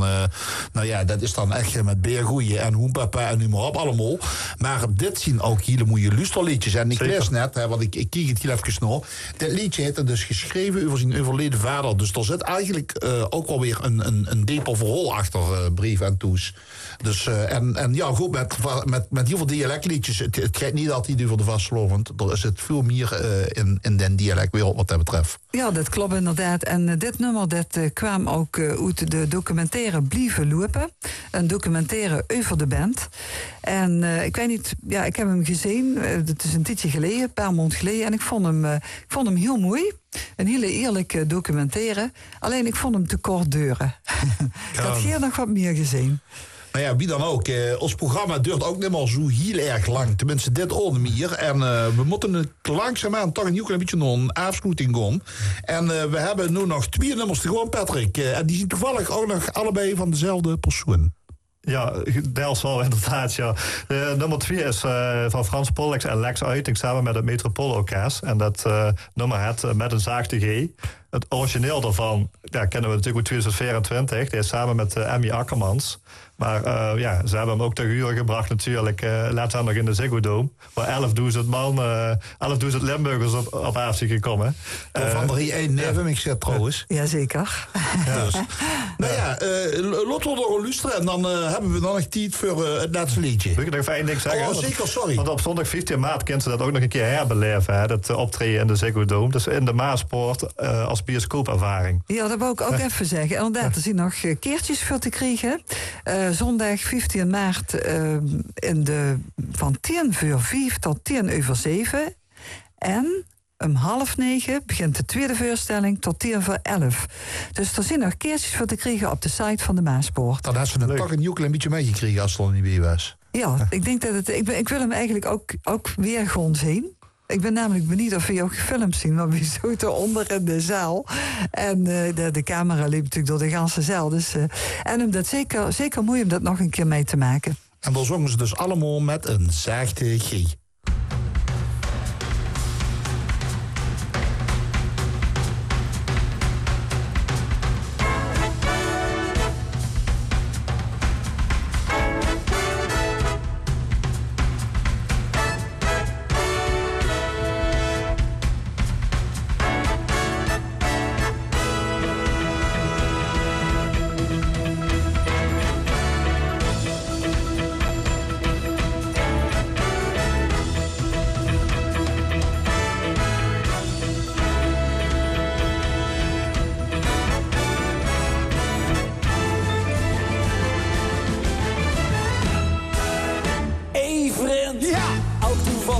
dat is dan echt met beergoeien en hoenpapa en noem maar op allemaal. Maar dit zien ook hele mooie luisterliedjes. En ik lees net, want ik kijk het heel even snel. Dit liedje heeft er dus geschreven over zijn overleden vader. Dus er zit eigenlijk ook wel weer een dieper verhaal achter Brief en Toes. Dus, goed, met heel veel dialectliedjes. Het gaat niet altijd over de vastelovend. Er zit veel meer in den dialectwereld wat dat betreft. Ja, dat klopt inderdaad. En dit nummer kwam ook uit de documentaire Blieven Lopen. Een documentaire over de band. En ik weet niet, ik heb hem gezien. Het is een tijdje geleden, een paar maanden geleden. En ik vond hem heel mooi. Een hele eerlijke documentaire. Alleen ik vond hem te kort duren. Ik had hier nog wat meer gezien. Nou ja, wie dan ook. Ons programma duurt ook niet meer zo heel erg lang. Tenminste, dit onder meer. En we moeten het langzaamaan toch een heel klein beetje naar een afsluiting gaan. En we hebben nu nog 2 nummers te gaan, Patrick. En die zijn toevallig ook nog allebei van dezelfde persoon. Ja, deels wel inderdaad, ja. Nummer 2 is van Frans Pollux en Lex Uiting samen met het Metropoolorkest. En dat nummer het met een zaagde G. Het origineel daarvan kennen we natuurlijk uit 2024. Die is samen met Emmy Akkermans. Maar ze hebben hem ook te huur gebracht natuurlijk. Laatst nog in de Ziggo Dome. Waar 11.000 man, 11.000 Limburgers op af zijn gekomen. Van de Rie Neven, ik zeg trouwens. Jazeker. Dus. Laten we nog luisteren. En dan hebben we nog tijd voor het laatste liedje. Wil ik nog even één ding zeggen? Oh, zeker, sorry. Want op zondag 15 maart kunnen ze dat ook nog een keer herbeleven. Hè, dat optreden in de Ziggo Dome. Dus in de Maaspoort als bioscoopervaring. Ja, dat wou ik ook even zeggen. Inderdaad, er zijn nog keertjes voor te krijgen. Zondag 15 maart van 10:05 tot 10:07. En om 8:30 begint de tweede voorstelling tot 10:11. Dus er zijn nog keertjes voor te krijgen op de site van de Maaspoort. Dan had ze er toch een heel klein beetje meegekregen als het er niet bij was. Ja, ik denk dat ik wil hem eigenlijk ook weer gewoon zien. Ik ben namelijk benieuwd of we ook gefilmd zien, want we zaten onder in de zaal. En de camera liep natuurlijk door de ganse zaal. Dus, en hem dat zeker mooi om dat nog een keer mee te maken. En dan zongen ze dus allemaal met een zachte G.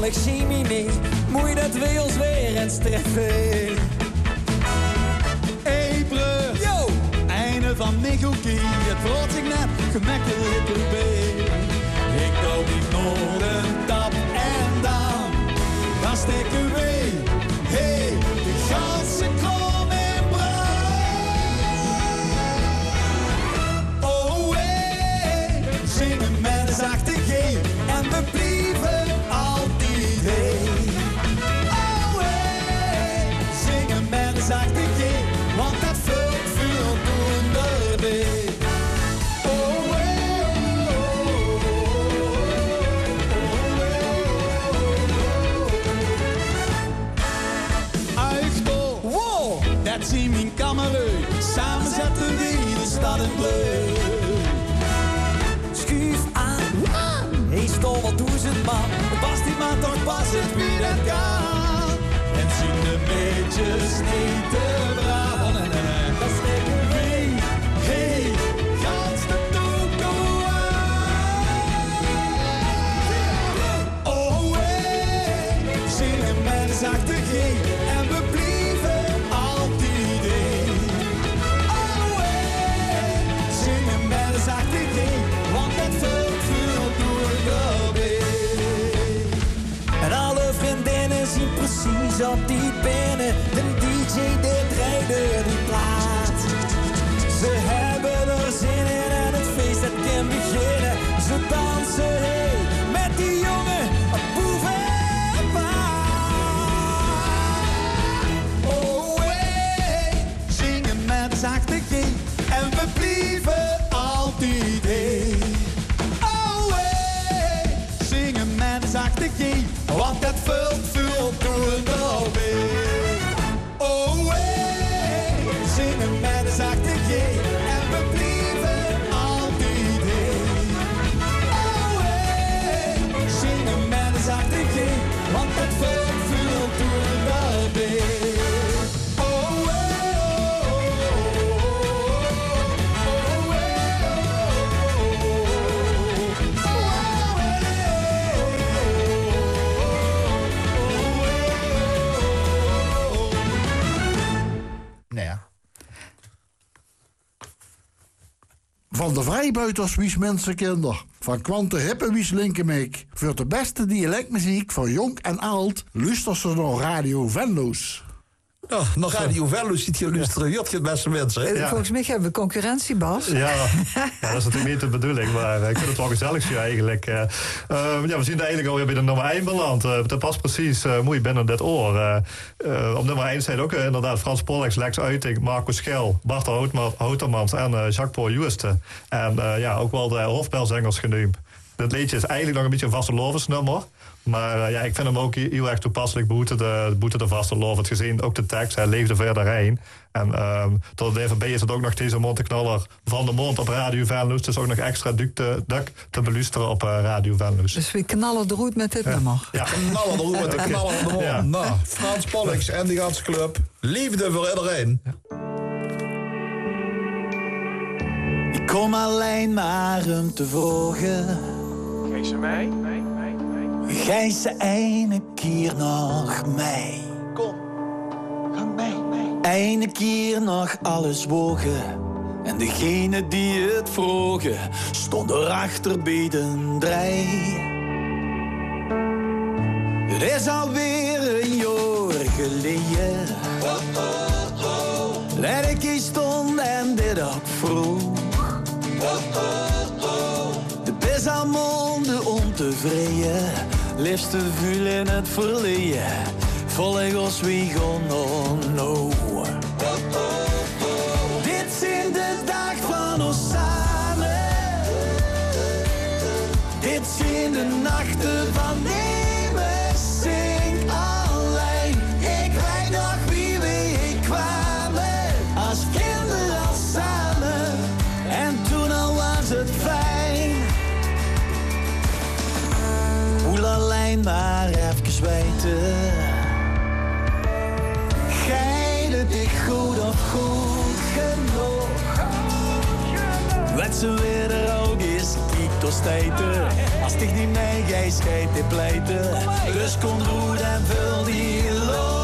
ik zie me niet. Moet dat we ons weer eens treffen. Hey brug, yo, einde van Michokie. Het wordt ik net gemakkelijk bij. Ik doe niet nog een tap en dan steken we. Hey, de ganse kom in brand. Oh hey, zingen met een zachte G en we blijven altijd hey. Oh hey, zingen met een zachte G, want dat vult veel donderbij. Oh hey, Uichtol, wow, dat zien mijn kamerui. Samen zetten we de stad in bleu. Schuif aan. Hey Stol, wat doen ze man? Was die man toch pas het wie dat kan? En zien de beetjes niet te braaf. Dat steken we. Hey, gans de toekoe aan. Oh hey, zingen met een zachte G en we blijven altijd hey. Oh hey, zingen met een zachte G, want het vult veel door de beek. En alle vriendinnen zien precies op die binnen. De DJ die draait door die plaat. Ze hebben er zin in en het feest dat kan beginnen. Ze dansen hey, met die jongen boevenpaard. Oh hey, zingen met een zachte G en we blijven altijd hey. Oh hey, zingen met een zachte G, want het vult veel door de week. Oh hey, zingen met een zachte G en we blijven altijd hey. Oh hey, zingen met een zachte G, want het vult veel door de week. Oh hey, Van de vrijbuiters wies mensenkinder. Van Kwante Hippe wies Linkemeek. Voor de beste dialectmuziek van jong en oud luistert ze naar Radio Venlo's. Ja, nog Radio Venlo's ziet je luisteren. Je het beste mensen. Ja. Volgens mij hebben we concurrentie, Bas. Ja, dat is natuurlijk niet de bedoeling, maar ik vind het wel gezellig zo eigenlijk. We zien eigenlijk alweer bij de nummer 1 beland. Dat past precies mooi binnen dit oor. Op nummer 1 zijn ook inderdaad Frans Pollux, Lex Uiting, Marco Schel, Bart Houtermans en Jacques-Paul Juiste. En ook wel de hoofdbelzangers genoemd. Dit liedje is eigenlijk nog een beetje een vastelovensnummer. Maar ik vind hem ook heel erg toepasselijk. Boete de vastelovend gezien. Ook de tekst, hij leefde verder heen. En tot het DVB is het ook nog deze monteknaller van de mond op Radio Venlo's. Dus ook nog extra duk te beluisteren op Radio Venlo's. Dus we knallen de roet met dit nummer. Ja, knallen de roet met de knallen van de mond. Ja. Nou, Frans Pollux en die ganse club. Liefde voor iedereen. Ik kom alleen maar om te vragen. Geef ze mij? Gij ze ene keer nog mij. Kom, gang mee. Ene keer nog alles wogen. En degene die het vroegen, stond erachter bij de draai. Het is alweer een jaar geleden. Dat ik hier stond en dit ook vroeg. De best al monden ontevreden. Liefste vuil in het verleden. Volgens wie gewoon no. Dit zijn de dag van ons samen. Dit zijn de nachten van nemen. Zing alleen. Ik weet nog wie we kwamen. Als kinderen al samen. En toen al was het fijn. Hoe alleen maar even weten. Gij het ik goed of goed genoeg. Wat ze weer er ook is, kijk door stijten. Als dich niet mee, gij schijt te pleiten. Dus kom goed en vul die lood.